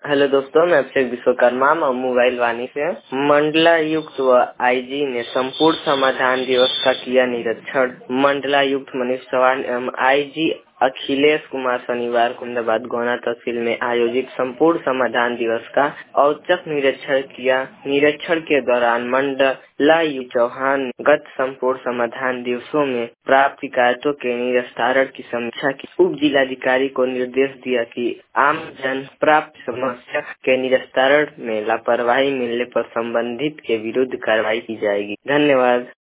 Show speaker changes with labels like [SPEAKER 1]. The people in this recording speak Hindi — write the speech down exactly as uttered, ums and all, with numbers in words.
[SPEAKER 1] हेलो दोस्तों, मैं अभिषेक विश्वकर्मा मोबाइल वाणी से। मंडलायुक्त व आईजी ने संपूर्ण समाधान दिवस का किया निरीक्षण। मंडलायुक्त मनीष चौहान एवं आईजी अखिलेश कुमार शनिवार को अहमदाबाद गौना तहसील में आयोजित संपूर्ण समाधान दिवस का औचक निरीक्षण किया। निरीक्षण के दौरान मंडलायुक्त चौहान ने गत संपूर्ण समाधान दिवसों में प्राप्त शिकायतों के निस्तारण की समीक्षा की। उप जिलाधिकारी को निर्देश दिया कि आम जन प्राप्त समस्या के निस्तारण में लापरवाही मिलने पर संबंधित के विरुद्ध कार्रवाई की जाएगी। धन्यवाद।